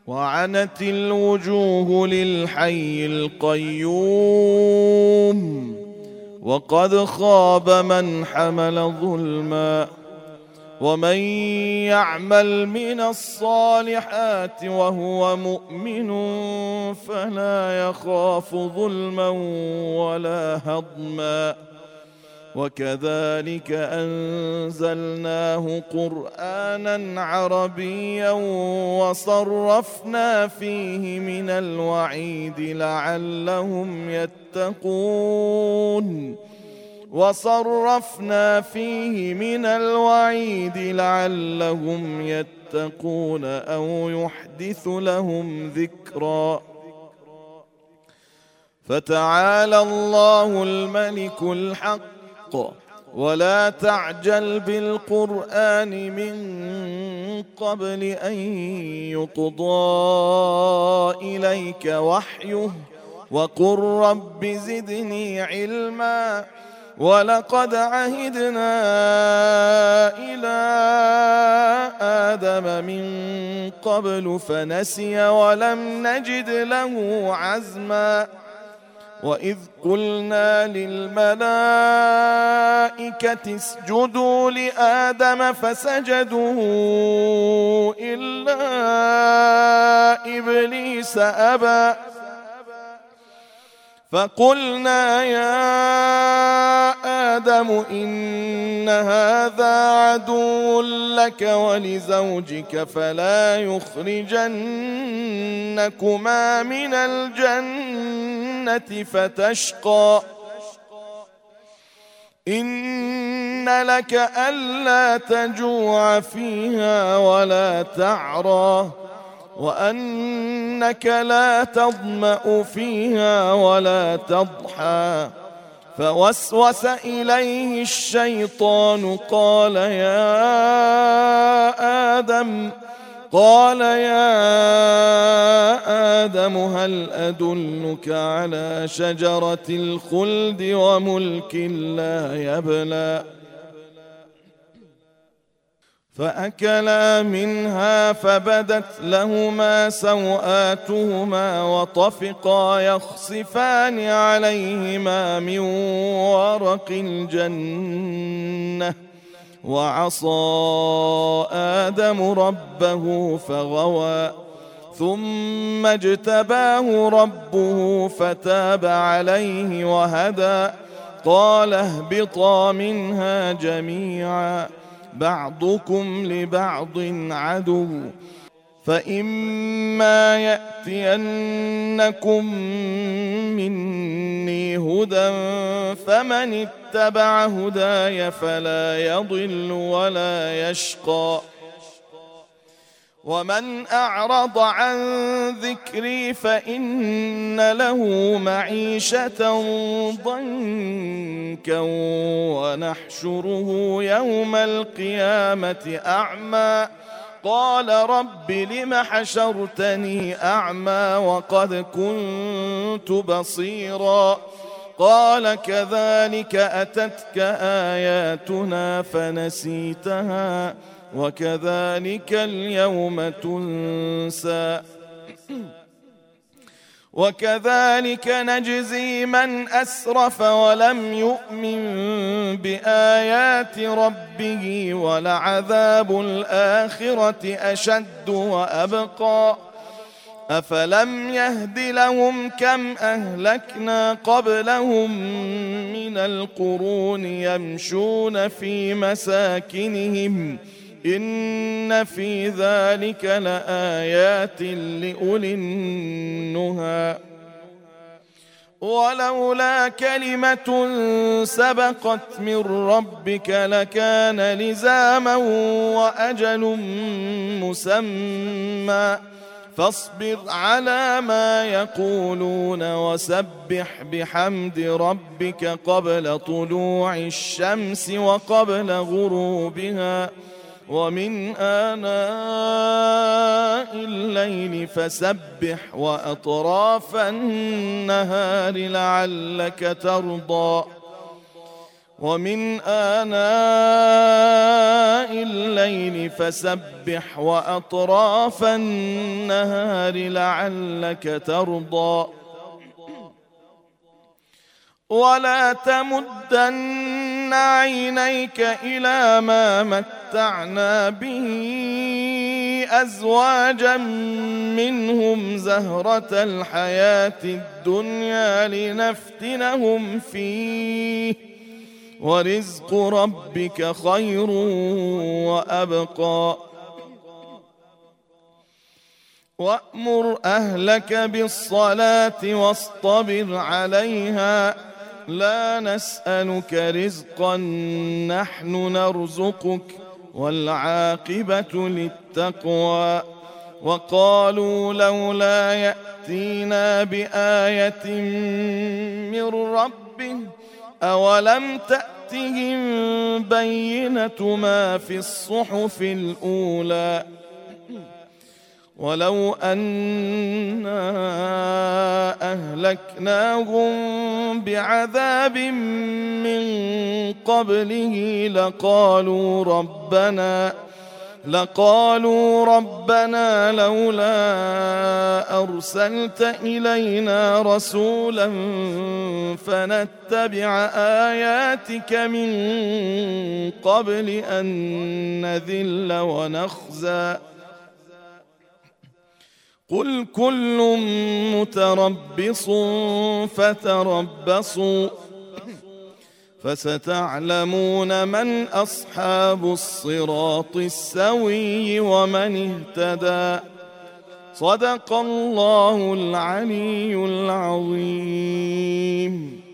وعنت الوجوه للحي القيوم وقد خاب من حمل ظلما ومن يعمل من الصالحات وهو مؤمن فلا يخاف ظلما ولا هضما وكذلك أنزلناه قرآنا عربيا وصرفنا فيه من الوعيد لعلهم يتقون أو يحدث لهم ذكرا فتعالى الله الملك الحق ولا تعجل بالقرآن من قبل أن يقضى إليك وحيه وقل رب زدني علما ولقد عهدنا إلى آدم من قبل فنسي ولم نجد له عزما وإذ قلنا للملائكة اسجدوا لآدم فسجدوا إلا إبليس أبى فقلنا يا آدم إن هذا عدو لك ولزوجك فلا يخرجنكما من الجنة فتشقى إن لك ألا تجوع فيها ولا تعرى وأنك لا تظمأ فيها ولا تضحى فوسوس إليه الشيطان قال يا آدم هل أدلك على شجرة الخلد وملك لا يبلى فأكلا منها فبدت لهما سوآتهما وطفقا يخصفان عليهما من ورق الجنة وعصى آدم ربه فغوى ثم اجتباه ربه فتاب عليه وهدى قال اهبطا منها جميعا بعضكم لبعض عدو فإما يأتينكم مني هدى فمن اتبع هداي فلا يضل ولا يشقى ومن أعرض عن ذكري فإن له معيشة ضنكا ونحشره يوم القيامة أعمى قال رب لم حشرتني أعمى وقد كنت بصيرا قال كذلك أتتك آياتنا فنسيتها وكذلك اليوم تنسى وكذلك نجزي من أسرف ولم يؤمن بآيات ربه ولعذاب الآخرة أشد وأبقى أفلم يهد لهم كم أهلكنا قبلهم من القرون يمشون في مساكنهم إن في ذلك لآيات لأولي النهى ولولا كلمة سبقت من ربك لكان لزاما وأجل مسمى فاصبر على ما يقولون وسبح بحمد ربك قبل طلوع الشمس وقبل غروبها ومن آناء الليل فسبح وأطراف النهار لعلك ترضى ومن آناء الليل فسبح وأطراف النهار لعلك ترضى ولا تمدن عينيك إلى ما متعنا به أزواجا منهم زهرة الحياة الدنيا لنفتنهم فيه ورزق ربك خير وأبقى وأمر أهلك بالصلاة واصطبر عليها لا نسألك رزقا نحن نرزقك والعاقبة للتقوى وقالوا لولا يأتينا بآية من ربه أولم تأتهم بينة ما في الصحف الأولى ولو أنا أهلكناهم بعذاب من قبله لقالوا ربنا لولا أرسلت إلينا رسولا فنتبع آياتك من قبل أن نذل ونخزى قل كل متربص فتربصوا فستعلمون من أصحاب الصراط السوي ومن اهتدى صدق الله العلي العظيم.